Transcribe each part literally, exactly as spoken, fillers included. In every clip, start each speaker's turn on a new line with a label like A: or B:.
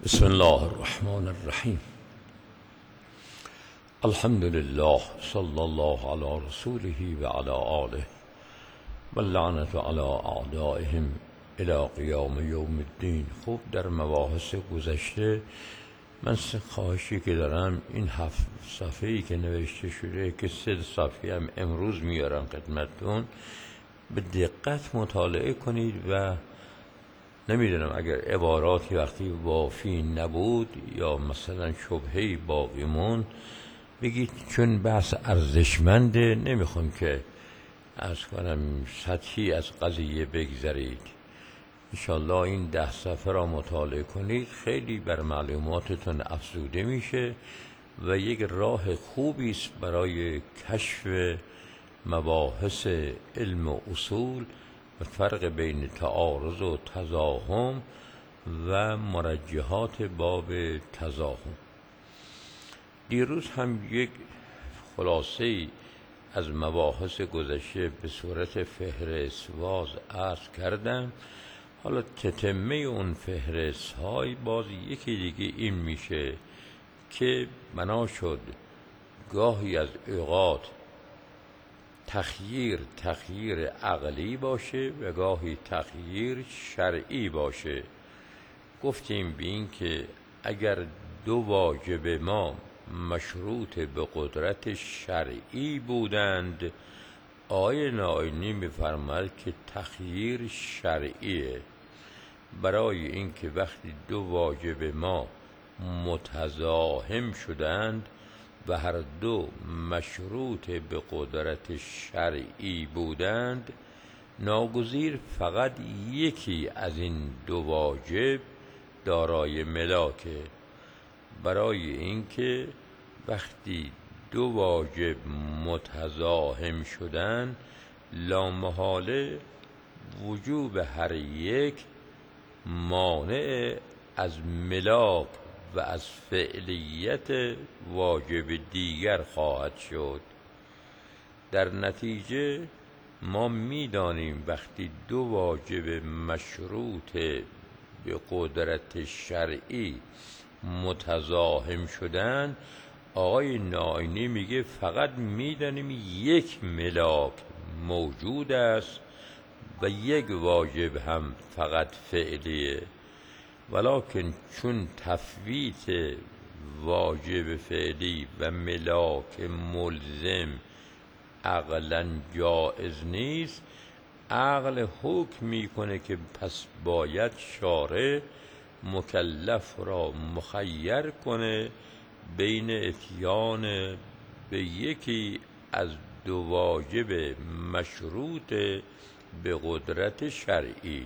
A: بسم الله الرحمن الرحیم. الحمد لله صلی الله علی رسوله و علی آله و اللعنة علی اعدائهم الی قیام یوم الدین. خوب، در مباحث گذشته من سه خواهشی که دارم، این هفت صفحه‌ای که نوشته شده که سه صفحه هم امروز میارم خدمتتون، به دقت مطالعه کنید و نمیدونم اگر عباراتی وقتی وافی نبود یا مثلا شبهه‌ای باقی موند بگید، چون بحث ارزشمنده نمیخوام که از کنم سطحی از قضیه بگذرید. انشالله این ده صفحه را مطالعه کنید، خیلی بر معلوماتتون افزوده میشه و یک راه خوبی است برای کشف مباحث علم و اصول و فرق بین تعارض و تزاحم و مرجحات باب تزاحم. دیروز هم یک خلاصه از مباحث گذشته به صورت فهرست‌واز عرض کردم. حالا تتمه اون فهرست های باز یکی دیگه این میشه که بنا شد گاهی از اوقات تخییر تخییر عقلی باشه و گاهی تخییر شرعی باشه. گفتیم به این که اگر دو واجب ما مشروط به قدرت شرعی بودند، آیه نائینی می‌فرماید که تخییر شرعیه، برای اینکه وقتی دو واجب ما متزاحم شدند و هر دو مشروط به قدرت شرعی بودند، ناگزیر فقط یکی از این دو واجب دارای ملاکه. برای اینکه وقتی دو واجب متزاحم شدن، لامحاله وجوب هر یک مانع از ملاک و از فعلیت واجب دیگر خواهد شد. در نتیجه ما می‌دانیم وقتی دو واجب مشروط به قدرت شرعی متزاحم شدن، آقای نائینی میگه فقط می‌دانیم یک ملاک موجود است و یک واجب هم فقط فعلیه، ولکن چون تفویت واجب فعلی و ملاک ملزم عقلا جائز نیست، عقل حکم میکنه که پس باید شارع مکلف را مخیر کنه بین اتیان به یکی از دو واجب مشروط به قدرت شرعی.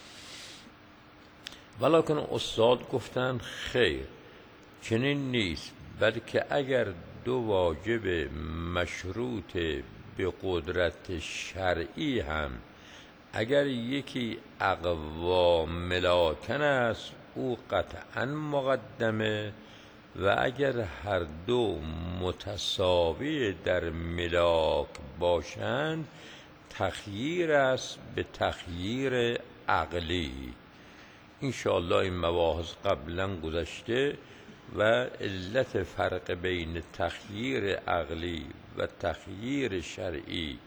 A: ولکن استاد گفتن خیر، چنین نیست، بلکه اگر دو واجب مشروط به قدرت شرعی هم اگر یکی اقوا ملاکن است او قطعا مقدمه، و اگر هر دو متساوی در ملاک باشند تخییر است به تخییر عقلی. انشاءالله این مباحث قبلا گذشته و علت فرق بین تخییر عقلی و تخییر شرعی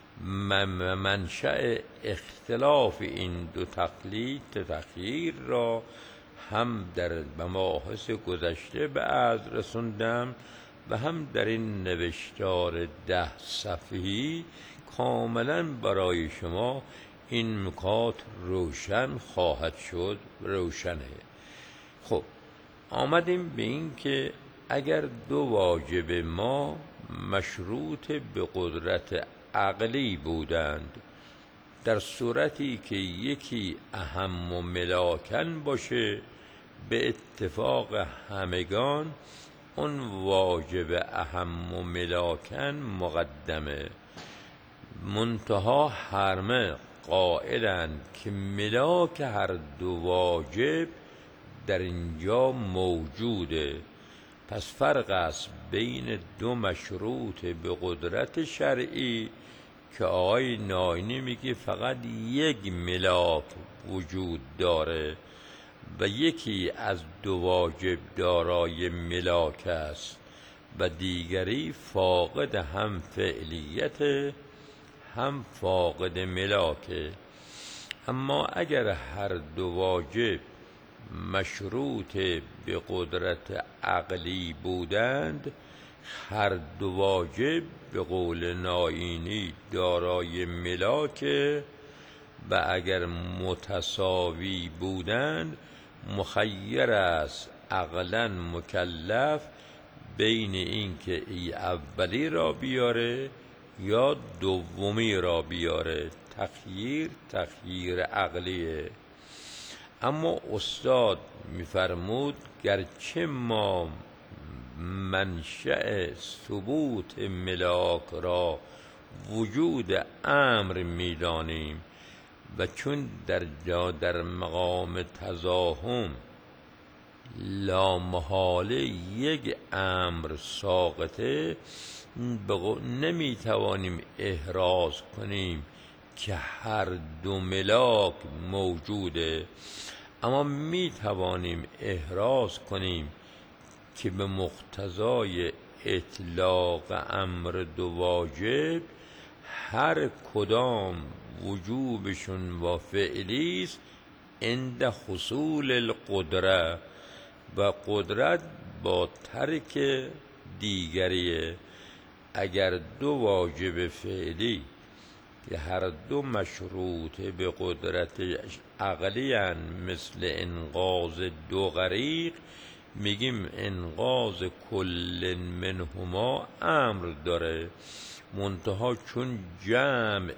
A: منشأ اختلاف این دو تقلید تخییر را هم در مباحث گذشته به عرض رسوندم و هم در این نوشتار ده صفحه‌ای کاملا برای شما این نکات روشن خواهد شد. روشنه. خب آمدیم به این که اگر دو واجب ما مشروط به قدرت عقلی بودند، در صورتی که یکی اهم و ملاکن باشه، به اتفاق همگان اون واجب اهم و ملاکن مقدمه. منتها همه قائلند که ملاک هر دو واجب در اینجا موجوده، پس فرق است بین دو مشروط به قدرت شرعی که آقای نائینی میگه فقط یک ملاک وجود داره و یکی از دو واجب دارای ملاک است و دیگری فاقد هم فعلیت هم فاقد ملاک. اما اگر هر دو واجب مشروط به قدرت عقلی بودند، هر دو واجب به قول نائینی دارای ملاک، و اگر متساوی بودند مخیر است عقلا مکلف بین این که ای اولی را بیاره یا دومی را بیاره. تخییر تخییر عقلیه. اما استاد میفرمود گرچه ما منشأ ثبوت ملاک را وجود امر میدانیم و چون در جا در مقام تزاحم لامحاله یک امر ساقطه، نمیتوانیم احراز کنیم که هر دو ملاک موجوده، اما میتوانیم احراز کنیم که به مقتضای اطلاق امر دو واجب هر کدام وجوبشون و فعلی است عند حصول القدره، و قدرت با ترک دیگریه. اگر دو واجب فعلی که هر دو مشروط به قدرت عقلی هن، مثل انقاذ دو غریق، میگیم انقاذ کل منهما امر داره، منتها چون جمع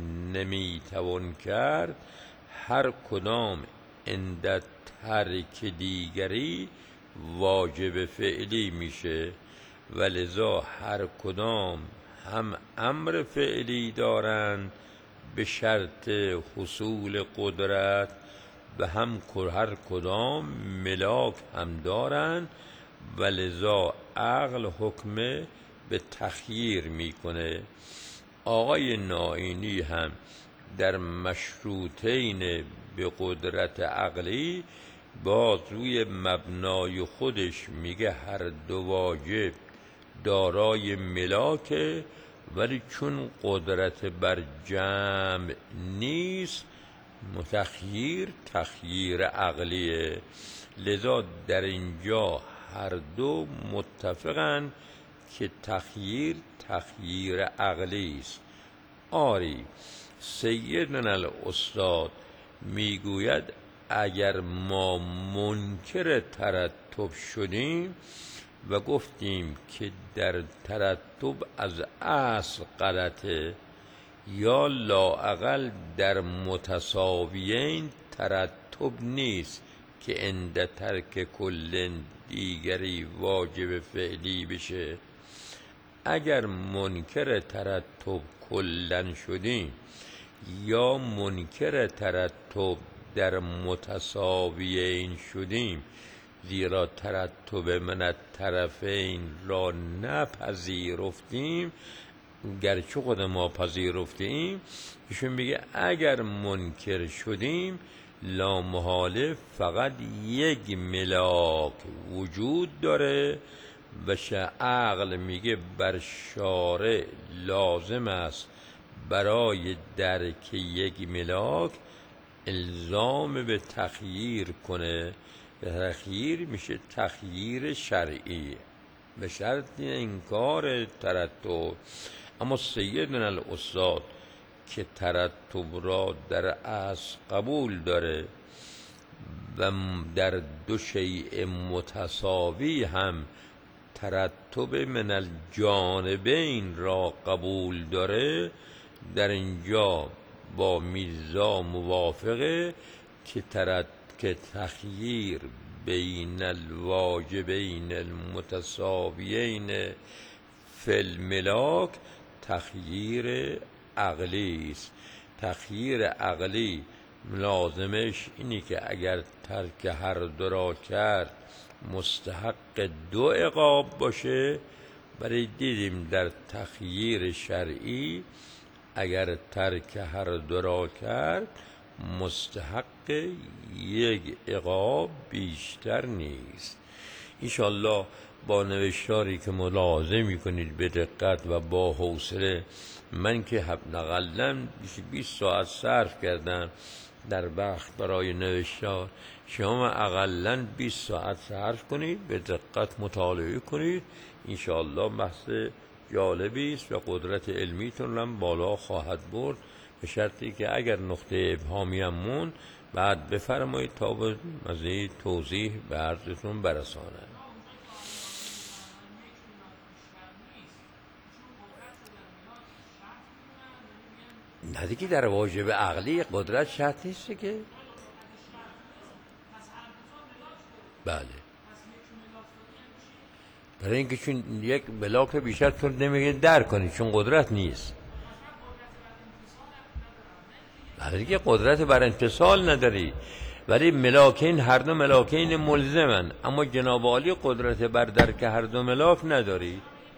A: نمیتوان کرد هر کدام عند ترک دیگری واجب فعلی میشه، ولذا هر کدام هم امر فعلی دارند به شرط حصول قدرت و هم هر کدام ملاک هم دارند، ولذا عقل حکم به تخییر میکنه. آقای نائینی هم در مشروطین به قدرت عقلی باز روی مبنای خودش میگه هر دو واجب دارای ملاکه، ولی چون قدرت بر جمع نیست تخییر تخییر عقلیه. لذا در اینجا هر دو متفقن که تخییر تخییر عقلی است. آری سیدنا الاستاد میگوید اگر ما منکر ترتب شدیم و گفتیم که در ترتب از اصل غلطه، یا لااقل در متساویین ترتب نیست که عند ترک کل دیگری واجب فعلی بشه. اگر منکر ترتب کلن شدیم یا منکر ترتب در متساویین شدیم، زیرا ترتب من الطرفین را نپذیرفتیم، گرچه خود ما پذیرفتیم، ایشون میگه اگر منکر شدیم لامحاله فقط یک ملاک وجود داره و عقل میگه بر شارع لازم است برای درک یک ملاک الزام به تخییر کنه. تخییر میشه تخییر شرعی به شرط انکار ترتب. اما سیدنا الاستاد که ترتب را در اصل قبول داره و در دو شیء متساوی هم ترتب من الجانبین را قبول داره، در اینجا با میرزا موافقه که ترتب که تخییر بین الواجبین المتساویین فی الملاک تخییر عقلی است. تخییر عقلی لازمش اینی که اگر ترک هر دو را کرد مستحق دو عقاب باشه، ولی دیدیم در تخییر شرعی اگر ترک هر دو را کرد مستحق یک عقاب بیشتر نیست. انشالله با نوشتاری که ملاحظه میکنید به دقت و با حوصله، من که حداقل بیست ساعت صرف کردم در وقت برای نوشتار، شما اقلا بیست ساعت صرف کنید، به دقت مطالعه کنید، انشالله بحث جالبی است و قدرت علمیتون هم بالا خواهد برد، به شرطی که اگر نقطه ابهامی هم موند بعد بفرمایید تا به مزید توضیح به عرضتون برسانم. نه دیگه در واجب عقلی قدرت شرط نیست که. بله، برای اینکه چون یک بلاک بیشتر تو نمیگه در کنی چون قدرت نیست. بله دیگه قدرت بر انفصال نداری، ولی ملاکین هر دو ملاکین ملزمن، اما جناب عالی قدرت بر درک هر دو ملاک نداری.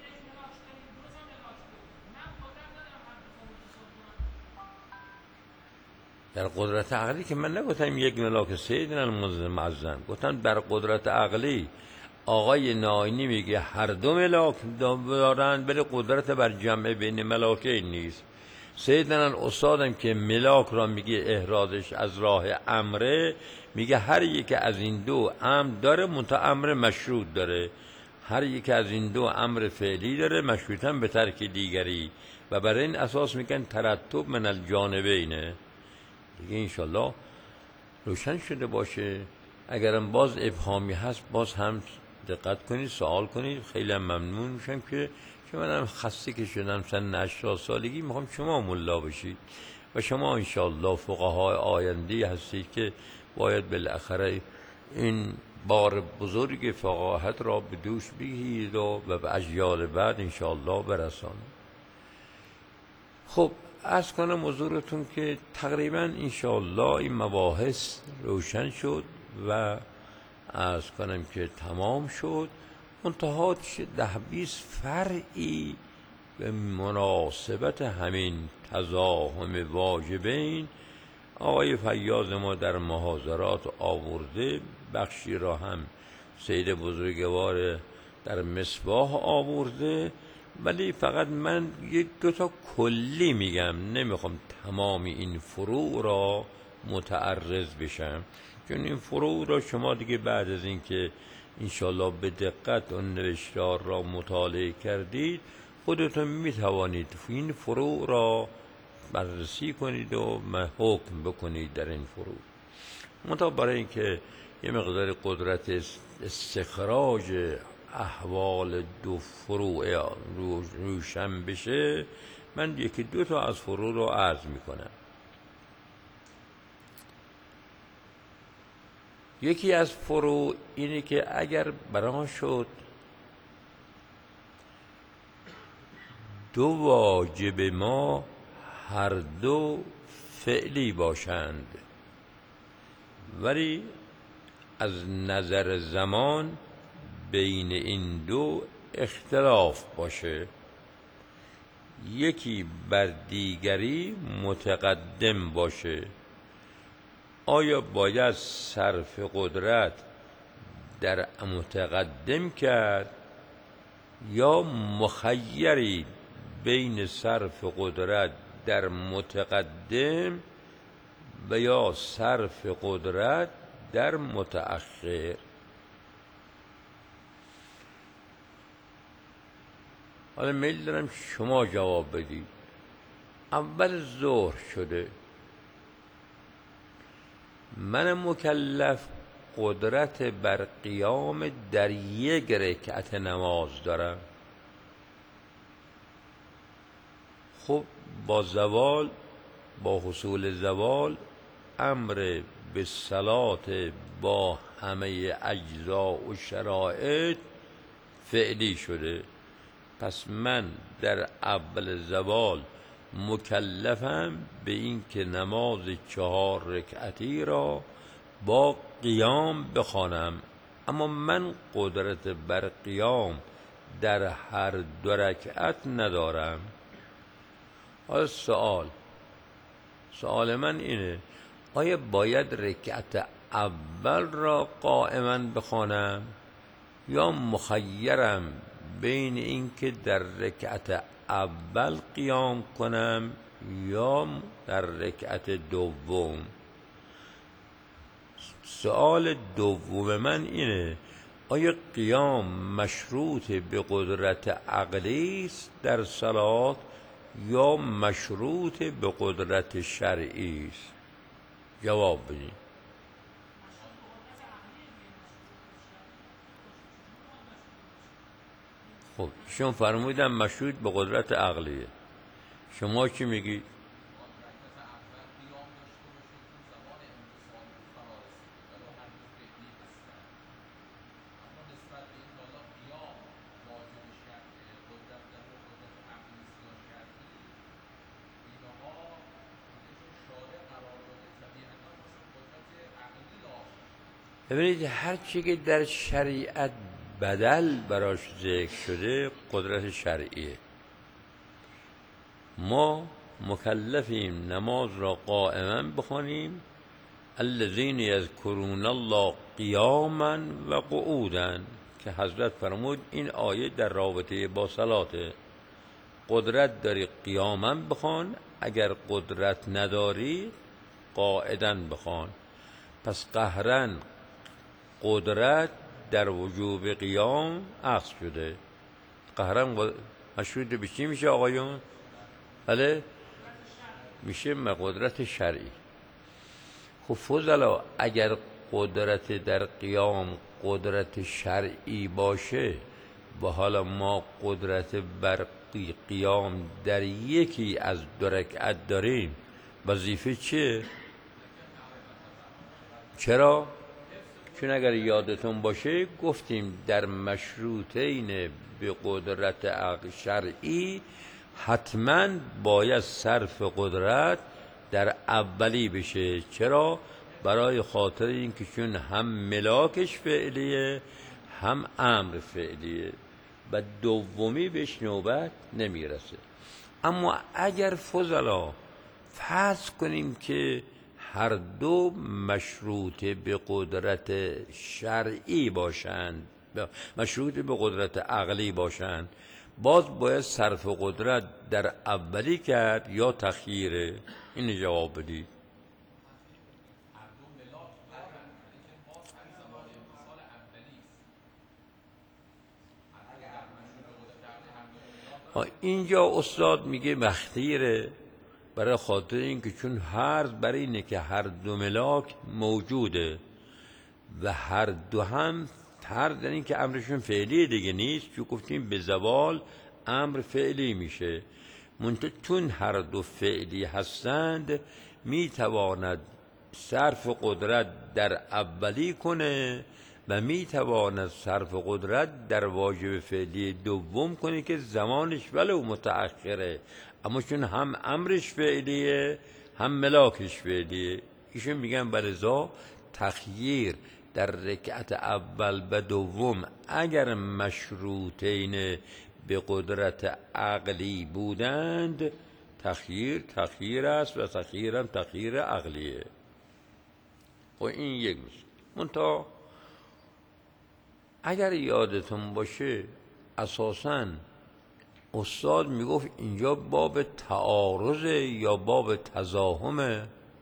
A: در قدرت عقلی که من نگفتم یک ملاک سیدنا المعظم، گفتم در قدرت عقلی آقای ناینی میگه هر دو ملاک دارند، ولی قدرت بر جمع بین ملاکین نیست. سیدنا استادم که ملاک را میگه احرازش از راه امره، میگه هر یک از این دو امر داره، منتها امر مشروط داره. هر یک از این دو امر فعلی داره، مشروطاً به ترک دیگری، و برای این اساس میگن ترتب من الجانبینه. دیگه انشالله روشن شده باشه. اگرم باز ابهامی هست باز هم دقت کنید، سوال کنید. خیلی هم ممنون میشم که که منم خسته که شدم سن هشتاد سالگی، میخوام شما ملا بشید و شما انشالله فقهای آینده هستید که باید بالاخره این بار بزرگ فقاهت را به دوش بگیرید و به اجیال بعد انشالله برسانید. خب عرض کنم حضورتون که تقریبا انشاءالله این مباحث روشن شد و عرض کنم که تمام شد. منتها ده بیست فرعی به مناسبت همین تزاحم واجبین آقای فیاض ما در محاضرات آورده، بخشی را هم سید بزرگوار در مصباح آورده، ولی فقط من یک دو تا کلی میگم، نمیخوام تمام این فروع را متعرض بشم، چون این فروع را شما دیگه بعد از این که انشالله به دقت اون نوشتار را مطالعه کردید خودتون میتوانید این فروع را بررسی کنید و حکم بکنید در این فروع. منتها برای اینکه یه مقدار قدرت استخراج احوال دو فروع روشن بشه، من یکی دو تا از فروع رو عرض میکنم. یکی از فروع اینه که اگر بران شد دو واجب ما هر دو فعلی باشند، ولی از نظر زمان بین این دو اختلاف باشه، یکی بر دیگری متقدم باشه، آیا باید صرف قدرت در متقدم کرد یا مخیری بین صرف قدرت در متقدم و یا صرف قدرت در متأخر؟ حالا میل دارم شما جواب بدید. اول ظهر شده، من مکلف قدرت بر قیام در یک رکعت نماز دارم. خب با زوال، با حصول زوال امر به صلات با همه اجزا و شرایط فعلی شده، پس من در اول زوال مکلفم به این که نماز چهار رکعتی را با قیام بخوانم، اما من قدرت بر قیام در هر دو رکعت ندارم. حالا سوال سوال من اینه، آیا باید رکعت اول را قائما بخوانم یا مخیرم بین اینکه در رکعت اول قیام کنم یا در رکعت دوم؟ سوال دوم من اینه آیا قیام مشروط به قدرت عقلی است در صلات یا مشروط به قدرت شرعی است؟ جواب بدین. خب شما فرمودن مشروط به قدرت عقلیه، شما چی میگی؟ ببینید هر چی که در شریعت بدل براش ذکر شده قدرت شرعیه. ما مکلفیم نماز را قائما بخوانیم، الذین یذکرون الله قیاما و قعودا، که حضرت فرمود این آیه در رابطه با صلاته. قدرت داری قیاما بخوان، اگر قدرت نداری قاعدا بخوان. پس قهرا قدرت در وجوب قیام اخذ شده. قهرا مشروط به چی میشه آقایون؟ بله میشه قدرت شرعی. خب فضلا اگر قدرت در قیام قدرت شرعی باشه و حالا ما قدرت بر قیام در یکی از دو رکعت داریم، وظیفه چیه؟ چرا؟ چون اگر یادتون باشه گفتیم در مشروطین به قدرت شرعی حتما باید صرف قدرت در اولی بشه. چرا؟ برای خاطر اینکه چون هم ملاکش فعلیه هم امر فعلیه و دومی بهش نوبت نمیرسه. اما اگر فضلا فرض کنیم که هر دو مشروط به قدرت شرعی باشند، مشروط به قدرت عقلی باشند، باز باید صرف قدرت در اولی کرد یا تخییره؟ این جواب بدید. اینجا استاد میگه مخیره برای خاطر اینکه چون هر برای اینه که هر دو ملاک موجوده و هر دو هم هر در این که امرشون فعلی دیگه نیست، چون گفتیم به زوال امر فعلی میشه. منتها چون هر دو فعلی هستند میتواند صرف قدرت در اولی کنه و میتواند صرف قدرت در واجب فعلی دوم کنه که زمانش ولو متأخره، اما چون هم امرش فعلیه هم ملاکش فعلیه. ایشون میگن بلزا تخییر در رکعت اول و دوم اگر مشروطین به قدرت عقلی بودند تخییر تخییر است و تخییر هم تخییر عقلیه. و این یک میشه. منتها اگر یادتون باشه اساساً استاد میگفت اینجا باب تعارض یا باب تزاحمه؟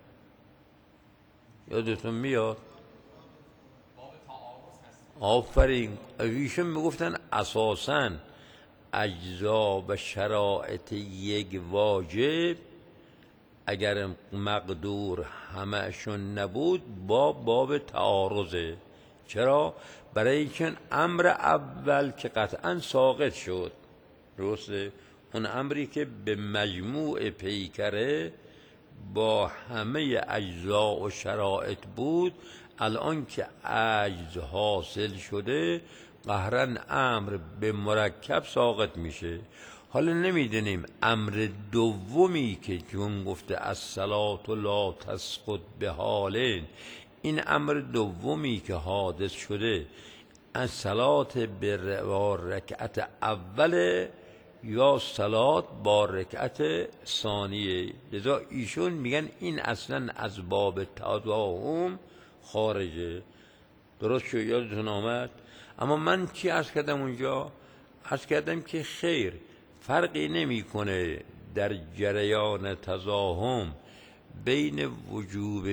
A: یادتون میاد؟ باب تعارض هست. آفرین. ایشون میگفتن اساساً اجزا و شرایط یک واجب اگر مقدور همه‌شون نبود باب باب تعارضه. چرا؟ برای اینکه امر اول که قطعاً ساقط شد، درسته؟ اون امری که به مجموع پیکره با همه اجزا و شرایط بود، الان که عجز حاصل شده قهراً امر به مرکب ساقط میشه. حالا نمیدونیم امر دومی که چون گفته الصلاة لا تسقط به حال، این امر دومی که حادث شده از صلات به رکعت اوله یا صلات با رکعت ثانیه. لذا ایشون میگن این اصلا از باب تضاهم خارجه. درست شو یادتون آمد؟ اما من چی عرض کردم اونجا؟ عرض کردم که خیر، فرقی نمیکنه در جریان تضاهم بین وجوب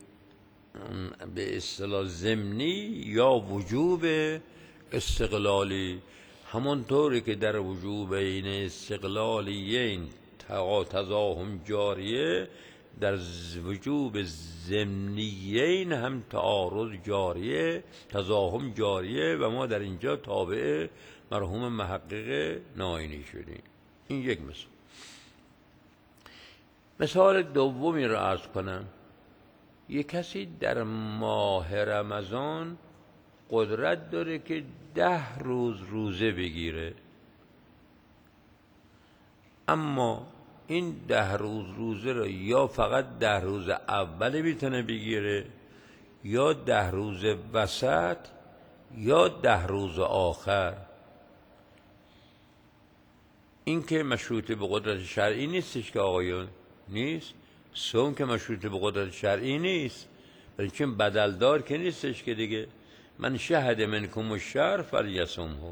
A: به اصطلاح ضمنی یا وجوب استقلالی. همونطوری که در وجوب بین استقلالیین تضاهم جاریه، در وجوب ضمنیین هم تعارض جاریه، تضاهم جاریه و ما در اینجا تابع مرحوم محقق ناینی شدیم. این یک مثال. مثال دومی را عرض کنم. یک کسی در ماه رمضان قدرت داره که ده روز روزه بگیره، اما این ده روز روزه را یا فقط ده روز اول میتونه بگیره، یا ده روز وسط، یا ده روز آخر. این که مشروط به قدرت شرعی نیستش که آقایون، نیست. صوم که مشروط به قدرت شرعی نیست، ولی چون بدلدار که نیستش که دیگه من شهد منکم الشهر فلیصمه.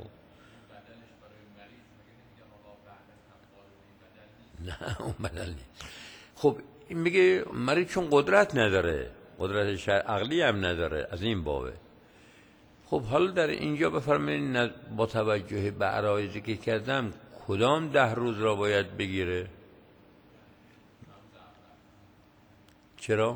A: نه اون بدل نیست. خب این میگه مریض چون قدرت نداره، قدرت شرع عقلی هم نداره، از این بابه. خب حالا در اینجا بفرمایید با توجه به عرایضی که کردم کدام ده روز را باید بگیره؟ چرا؟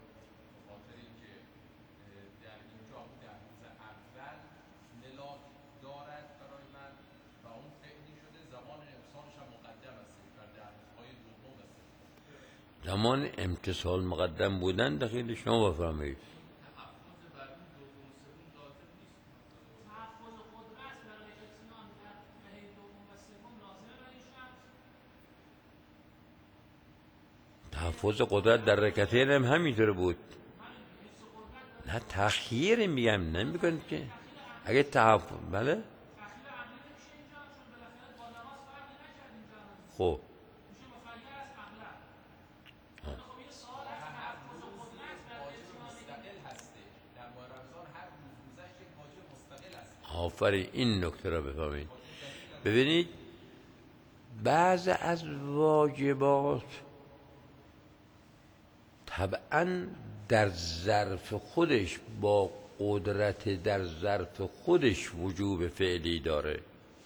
A: زمان امتصال مقدم بودن دخیل شما بفرمایید. تحفظ قدرت در رکعتین هم همینطور بود. نه تأخیر میگم، نمیگن که اگه تحفظ بله. خب آفرین، این نکته را بفهمید. ببینید بعض از واجبات طبعا در ظرف خودش با قدرت در ظرف خودش وجوب فعلی داره.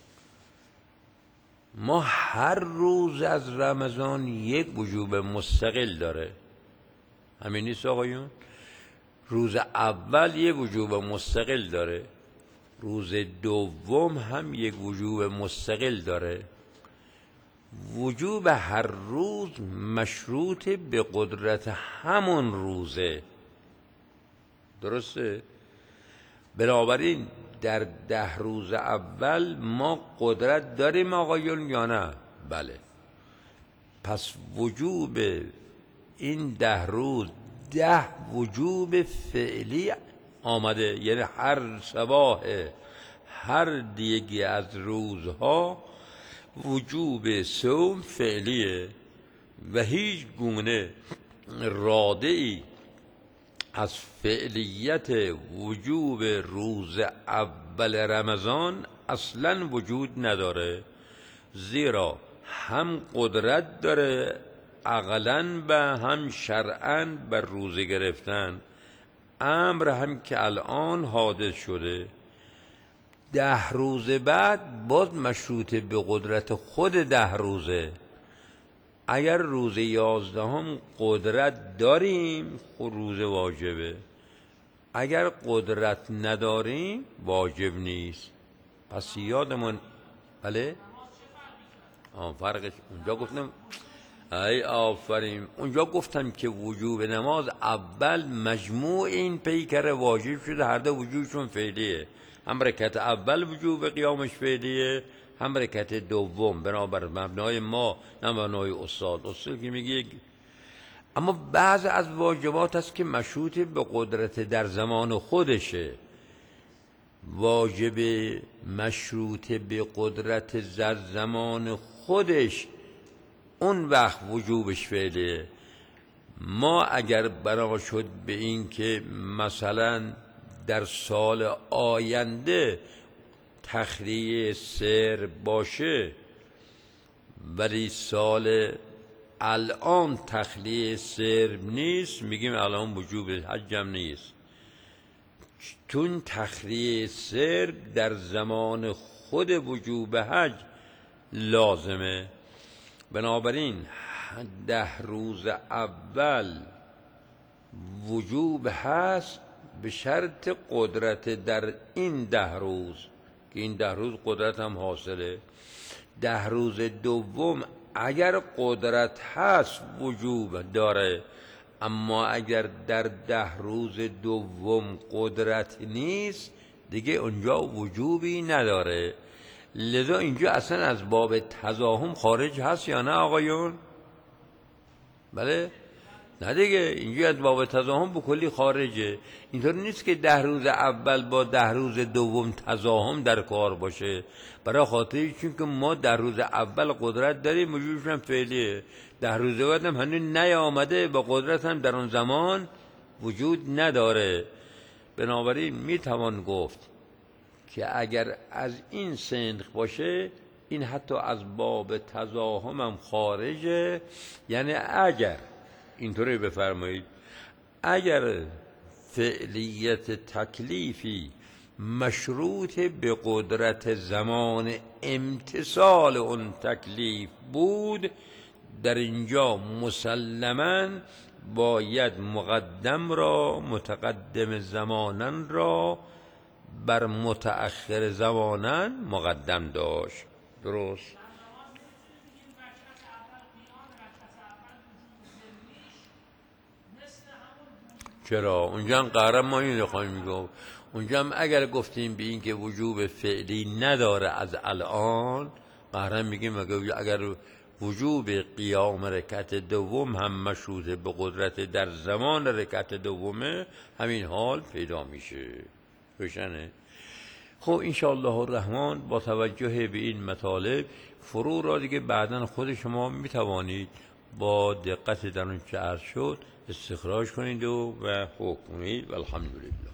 A: ما هر روز از رمضان یک وجوب مستقل داره، همین نیست آقایون؟ روز اول یک وجوب مستقل داره، روز دوم هم یک وجوب مستقل داره. وجوب هر روز مشروط به قدرت همون روزه. درسته؟ بنابراین در ده روز اول ما قدرت داریم آقایون یا نه؟ بله. پس وجوب این ده روز ده وجوب فعلی آمده، یعنی هر صباح هر دیگه از روزها وجوب صوم فعلیه و هیچ گونه رادعی از فعلیت وجوب روز اول رمضان اصلا وجود نداره، زیرا هم قدرت داره عقلاً و هم شرعاً بر روزه گرفتن. امر هم که الان حادث شده، ده روز بعد باز مشروط به قدرت خود ده روزه. اگر روز یازدهم قدرت داریم خود روز واجبه، اگر قدرت نداریم واجب نیست. پس یادمون بله آه فرقش اونجا گفتم. ای آفرین، اونجا گفتم که وجوب نماز اول مجموع این پیکر واجب شده، هر دو وجوبشون فعلیه، هم رکعت اول وجوب قیامش فعلیه، هم رکعت دوم بنابر مبنای ما نه مبنای استاد. استاد که میگه اما بعض از واجبات هست که مشروط به قدرت در زمان خودشه. واجب مشروط به قدرت در زمان خودش اون وقت وجوبش فعله. ما اگر بنا شد به این که مثلا در سال آینده تخلیه سر باشه ولی سال الان تخلیه سر نیست، میگیم الان وجوب حج هم نیست، چون تخلیه سر در زمان خود وجوب حج لازمه. بنابراین ده روز اول وجوب هست به شرط قدرت در این ده روز که این ده روز قدرت هم حاصله. ده روز دوم اگر قدرت هست وجوب داره، اما اگر در ده روز دوم قدرت نیست دیگه اونجا وجوبی نداره. لذا اینجا اصلا از باب تزاحم خارج هست یا نه آقایون؟ بله؟ نه دیگه، اینجا از باب تزاحم به کلی خارجه. اینطور نیست که ده روز اول با ده روز دوم تزاحم در کار باشه، برای خاطر چون که ما در روز اول قدرت داریم وجودش هم فعلیه، ده روز بعد هم هنوز نیامده با قدرت هم در اون زمان وجود نداره. بنابراین میتوان گفت که اگر از این سنخ باشه این حتی از باب تزاحم هم خارجه. یعنی اگر اینطوری بفرمایید، اگر فعلیت تکلیفی مشروط به قدرت زمان امتثال اون تکلیف بود، در اینجا مسلماً باید مقدم را متقدم زمانن را بر متأخر زمانن مقدم داشت. درست؟ چرا؟ اونجا هم قرار ما این خواهیم میگم، اونجا هم اگر گفتیم به این که وجوب فعلی نداره از الان، قرار میگیم اگر وجوب قیام رکعت دوم هم مشروط به قدرت در زمان رکعت دومه، همین حال پیدا میشه. روشنه؟ خب انشاءالله الرحمن با توجه به این مطالب فرو را دیگه بعداً خود شما میتوانید با دقت در اون چه عرض شد استخراج کنید و حکم کنید. والحمدلله.